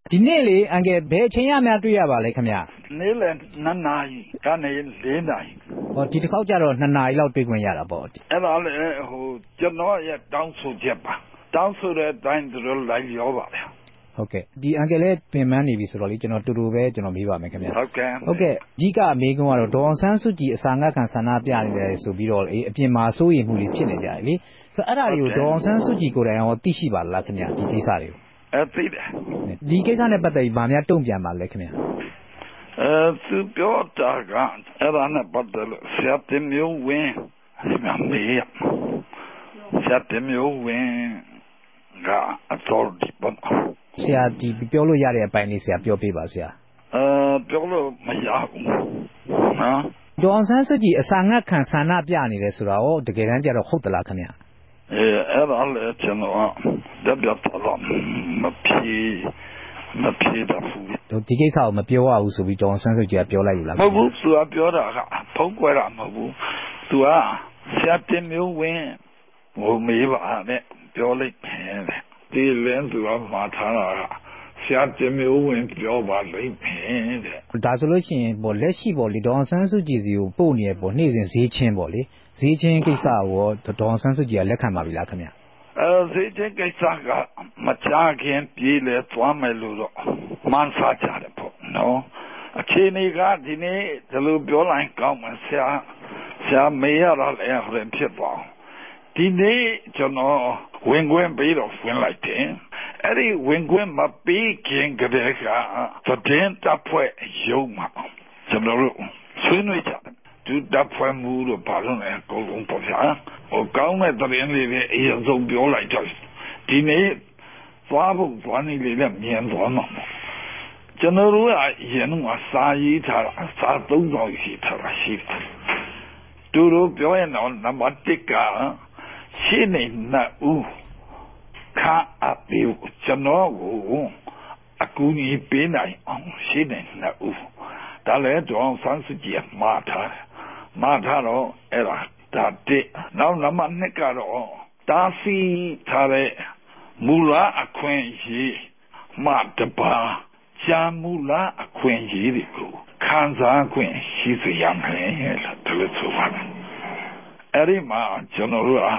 ဒီနေ့လေအန်ကယ်ဘယ်အချိန်ရများတွေ့ရပါလဲခင်ဗျနေ့လယ်2 နာရီကနေ4 နာရီဟောဒီတစ်ခေါက်ကျတော့2 နာရီလောက်တွေ့ခွင့်ရတာပေါ့အဲ့ဒါလေကျွန်တော်ရဲ့တောင်းဆိုချက်ပါတောင်းဆိုတဲ့အတိုင်းသူတို့လိုက်ရောပါဗျာဟုတ်ကဲ့ဒီအန်ကယ်လည်းပင်ပန်းနေပြီဆိုတော့လေကျွန်တော်တူတူပဲကျွန်တော်မေးပါမယ်ခင်ဗျဟုတ်ကဲ့အဓိကအမေးခွန်းကတော့ဒေါ်အောင်ဆန်းစုကြည်အစာငတ်ခံဆန္ဒပြနေတယ်ဆိုပြီးတော့အပြင်မှာစိုးရိမ်မှုတွေဖြစ်နေကြတယ်လေဆိုတော့အဲ့ဒါတွေကိုဒေါ်အောင်ဆန်းစုကြည်ကိုယ်တိုင်ရောသိရှိပါလားခင်ဗျဒီကိစ္စတွေကိုသိတယ်ဒီကိစ္စနဲ့ပတ်သက်ပြီးဗာများတုံ့ပြန်ပါလဲခင်ဗျသူပြောတာကအဲ့ဒါနဲ့ပတ်သက်လို့ဆရာတင်မျိုးဝင်းမေးဆရာတင်မျိုးဝင်းကအတော်ဒီပေါ့ဆရာဒီပြောလို့ရတဲ့အပိုင်းလေးဆရာပြောပြပါဆရာပြောလို့မရဘူးနော်ဒေါ်အောင်ဆန်းစုကြည်အစာငတ်ခံဆန္ဒပြနေတယ်ဆိုတာရောတကယ်တမ်းကျတော့ဟုတ်သလားခင်ဗျအဲ့ဒါလည်းကျွန်တော်တပြတ်တော့မဖြေတော့ဘူးဒီကိစ္စကိုမပြောရဘူးဆိုပြီးဒေါ်အောင်ဆန်းစုကြည်ကပြောလိုက်လို့လားမဟုတ်ဘူးသူကပြောတာကဖုံးကွယ်တာမဟုတ်ဘူးသူကဆရာတင်မျိုးဝင်းဟိုမေးပါနဲ့ပြောလိုက်တယ်ဒီလင်းသူကမှားထားတာဆရာတင်မျိုးဝင်းပြောပါလိမ့်မယ်တဲ့ဒါဆိုလို့ရှိရင်လက်ရှိလေဒေါ်အောင်ဆန်းစုကြည်စီကိုပို့နေရနေ့စဉ်ဈေးချင်းလေဈေးချင်းကိစ္စကိုဒေါ်အောင်ဆန်းစုကြည်ကလက်ခံပါပြီလားခင်ဗျဈေးချင်းကိစ္စကမချခင်ပြေးလေသွားမယ်လို့တော့မှန်းစားကြတယ်ပေါ့နော်အခြေအနေကဒီနေ့ဒီလိုပြောလိုက်ကောင်းမှဆရာမေးရတော့လည်းဖြစ်သွားဒီနေ့ကျွန်တော်ဝင်ခွင့်ပေးတော့ဝင်လိုက်တယ်အဲ့ဒီဝင်ခွင့်မပေးခင်ကတည်းကသတင်းတပ်ဖွဲ့ရုံးမှာကျွန်တော်တို့ဆွေးနွေးကြတယ်သူတပ်ဖွဲ့မှုတော့ဘာလို့လဲအကုန်လုံးပေါ့ဗျာကောင်းတဲ့သတင်းလေးတွေအရင်ဆုံးပြောလိုက်တော့ဒီနေ့သွားနေလေမြန်သွားမှာကျွန်တော်တို့ကအရင်ကစာရေးထားတာစာ300ရှိထားတာရှိတယ်သူတို့ပြောရင်တော့နံပါတ်1ကရှင်းနေနှစ်ဦးခါအပြေကျွန်တော်ကိုအကူအညီပေးနိုင်အောင်ရှင်းနေနှစ်ဦးဒါလည်းဒေါ်အောင်ဆန်းစုကြည်မှားထားတော့အဲ့ဒါတဲ့နောက်နံပါတ်2ကတော့တာစီထားတဲ့မူလအခွင့်အရေးမှတပါရှားမူလအခွင့်အရေးတွေကိုခံစားခွင့်ရှိစေရမယ်လို့ဆိုပါတယ်အဲ့ဒီမှာကျွန်တော်တို့က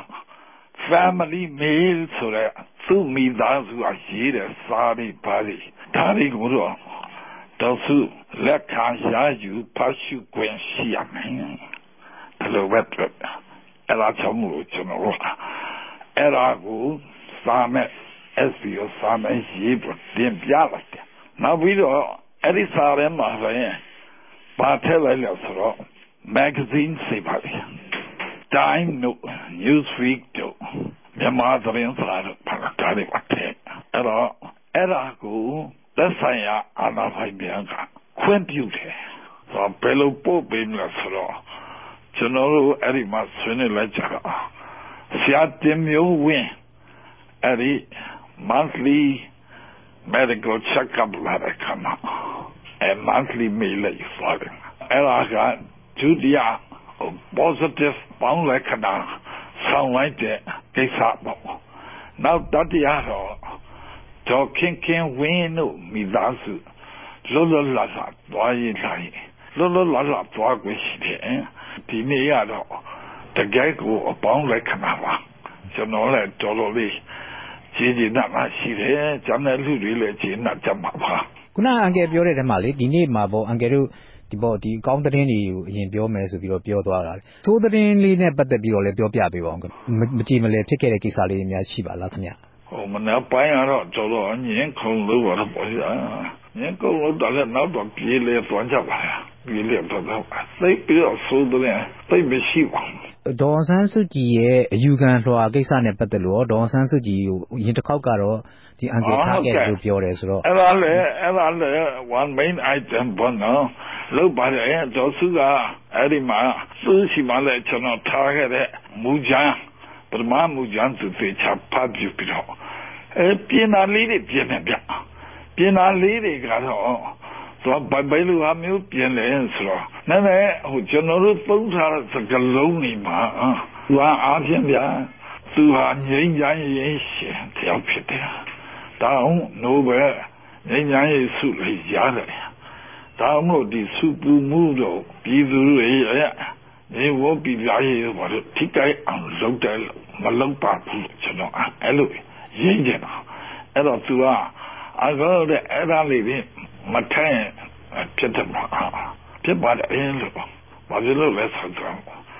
family mail ဆိုတဲ့သူ့မိသားစုအရေးတဲ့စာတွေပါလိဒါတွေကိုတော့သူလက်ခံရယူဖတ်ရှုခွင့်ရှိရမယ်ဘယ်လိုပဲဖြစ်အဲ့ဒါကြောင့်မို့ကျွန်တော်အဲ့ဒါကိုစာမဲ့ SBO စာမဲ့ရေးပြီးတင်ပြလိုက်တယ်နောက်ပြီးတော့အဲ့ဒီစာထဲမှာလည်းပါထည့်လိုက်လို့ဆိုတော့ magazine စေပါလိTime no Newsweek တို့မြန်မာသတင်းစာတို့ဘာသာတွေပါတယ်အဲ့ဒါကိုသက်ဆိုင်ရာအာဏာပိုင်များကခွင့်ပြုတယ်ဆိုတော့ဘယ်လိုပို့ပေးမလဲဆိုတော့ကျွန်တော်တို့အဲ့ဒီမှာဆွေးနွေးလိုက်ကြတာဆရာတင်မျိုးဝင်းအဲ့ဒီ monthly medical check-up လာတဲ့ခါမှာmonthly mail လေးပါတယ်အဲ့ဒါကဒုတိယpositive ပေါင်းလိုက်ခဏဆောင်းလိုက်တဲ့ကိစ္စပေါ့နောက်တတိယတော့ဒေါ်ခင်ဝင်းတို့မိသားစုလောလောလတ်သွားရင်တိုင်းလောလောလတ်သွားကိုရှိတယ်ဒီနေ့ရတော့တကယ်ကိုအပေါင်းလိုက်ခဏပါကျွန်တော်လည်းတော်တော်လေးကြည်ကြည်နက်ရှိတယ်ကျန်တဲ့လူတွေလည်းကြည်နက်ကြမှာပါခုနအန်ကယ်ပြောတဲ့ထဲမှာလေဒီနေ့မှာပေါ့အန်ကယ်တို့ဒီကောင်းသတင်းတွေကိုအရင်ပြောမယ်ဆိုပြီးတော့ပြောသွားတာလေသိုးသတင်းလေးနဲ့ပတ်သက်ပြီးတော့လည်းပြောပြပေးပါဦးမကြည်မလဲဖြစ်ခဲ့တဲ့ကိစ္စလေးတွေများရှိပါလားခင်ဗျမနေ့ပိုင်းကတော့တော်တော်ညင်ခုံလို့တော့ပေါ့ဗျာညင်ခုံလို့တော့လည်းနောက်တော့ပြေးလေသွားကြပါလားပြေးလေတော့သိပြီးတော့သိုးသတင်းသိမရှိပါဘူးဒေါ်အောင်ဆန်းစုကြည်ရဲ့အယူခံလွှာကိစ္စနဲ့ပတ်သက်လို့ဒေါ်အောင်ဆန်းစုကြည်ကိုအရင်တစ်ခေါက်ကတော့ဒီအန်ကယ်ထားခဲ့လို့ပြောတယ်ဆိုတော့အဲ့ဒါလည်း one main item ပေါ့နော်လောက်ပါတယ်ဒေါ်စုကအဲ့ဒီမှာသူရှိမှလည်းကျွန်တော်ထားခဲ့တဲ့မူကြမ်းပထမမူကြမ်းသူသေချာဖတ်ပြပြီးတော့ပြင်လာလေးတွေပြင်နေပြပြင်လာလေးတွေကတော့တော့ဘယ်လိုအမျိုးပြင်လဲဆိုတော့နည်းနည်းကျွန်တော်တို့သုံးထားတဲ့စကားလုံးတွေမှာသူအားဖြင့်ဗျာသူဟာငြိမ်းချမ်းရေးရှင်တယောက်ဖြစ်တယ်တောင်းနိုဘယ်ငြိမ်းချမ်းရေးဆုလည်းရတယ်ဒါမှမဟုတ်ဒီစုပူမှုတော့ပြည်သူတွေရဲ့ဒီဝပြည်ပြရေးဘာလို့ထိကြိုက်အောင်လုပ်တယ်မလုပ်ပါဘူးကျွန်တော်အဲ့လိုရင်းကြတာအဲ့တော့သူကအကောတဲ့အဲ့ဒါလေးတွေမထိုင်ဖြစ်တယ်မှာဖြစ်ပါတယ်အဲ့လိုဘာလို့လဲဆိုတော့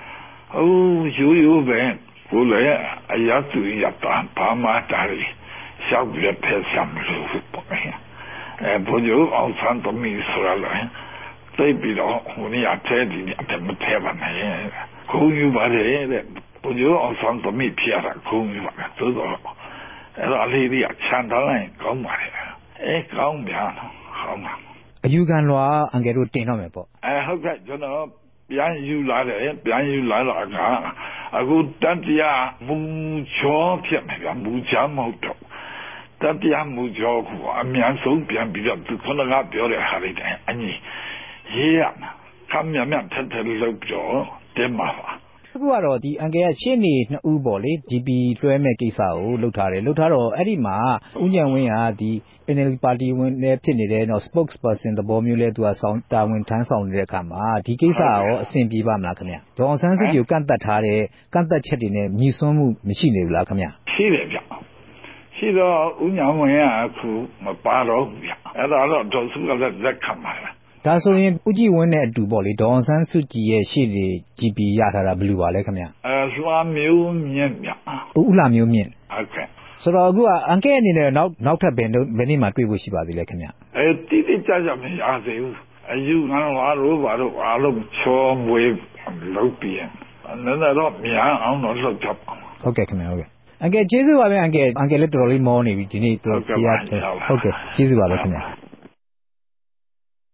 ရိုးပဲကိုလည်းအရာသူရတာဘာမှတားရီရှောက်ပြဖက်ဆမ်းလို့ပေါ့ဘုရားအောင်ဆန်းသမီးဆိုရလားသိပြီးတော့ဟိုနေ့အထဲဒီနေ့အထက်မထဲပါနဲ့ခုံယူပါတယ်တဲ့ဘုရားအောင်ဆန်းသမီးဖြစ်ရတာခုံယူပါသို့တော့အဲ့တော့အလေးကြီးချန်ထားလိုက်ကောင်းပါတယ်ကောင်းပြန်ဟောင်းပါအယူခံလွှာအန်ကယ်တို့တင်တော့မယ်ပေါ့ဟုတ်ကဲ့ကျွန်တော်ပြန်ယူလာတယ်ပြန်ယူလာတော့အခုတတရားမူချောဖြစ်မယ်ဗျမူချမဟုတ်တော့တတရားမူချောကိုအများဆုံးပြန်ပြီးတော့သူခုနကပြောတဲ့ဟာလေးတဲ့အညီရေးရမှာခမ်းမြတ်ထက်ထက်လုပ်ပြောတင်ပါပါအခုကတော့ဒီအန်ကယ်ကရှင်းနေနှစ်ဦးပေါ့လေ GP လွှဲမဲ့ကိစ္စကိုလှုပ်ထားတယ်လှုပ်ထားတော့အဲ့ဒီမှာဦးညံဝင်းကဒီ NLD ပါတီဝင်လည်းဖြစ်နေတယ်နော် spokesperson သဘောမျိုးလဲသူကတာဝန်ထမ်းဆောင်နေတဲ့အခါမှာဒီကိစ္စရောအဆင်ပြေပါမလားခင်ဗျဒေါ်အောင်ဆန်းစုကြည်ကိုကန့်သက်ထားတဲ့ကန့်သက်ချက်တွေနဲ့ညီစွန်းမှုမရှိနေဘူးလားခင်ဗျရှိတယ်ဗျရှိတော့ဦးညံဝင်းကအခုမပါတော့ဘူးဗျအဲ့ဒါတော့ဒေါ်စုကလည်းလက်ခံပါလားဒါဆိုရင်ဦးကြည်ဝင်းနဲ့အတူပေါ့လေဒေါ်အောင်ဆန်းစုကြည်ရဲ့ရှေ့နေ GP ရထားတာဘယ်လိုပါလဲခင်ဗျလွှာမျိုးမြင့်ဗျဦးလှမျိုးမြင့်ဟုတ်ကဲ့ဆိုတော့အခုကအန်ကယ်အနေနဲ့နောက်ထပ်ဘယ်နေ့မှတွေ့ဖို့ရှိပါသေးလဲခင်ဗျတိကျကျမရသေးဘူးအယူခံလာတော့ဘာလို့အားလုံးချောမွေးလုပ်ပြီးနည်းတော့မြန်အောင်တော့လုပ်ချပါဟုတ်ကဲ့ခင်ဗျဟုတ်ကဲ့အန်ကယ်ကျေးဇူးပါပဲအန်ကယ်လည်းတော်တော်လေးမောနေပြီဒီနေ့တော်ပြရဟုတ်ကဲ့ကျေးဇူးပါပဲခင်ဗျ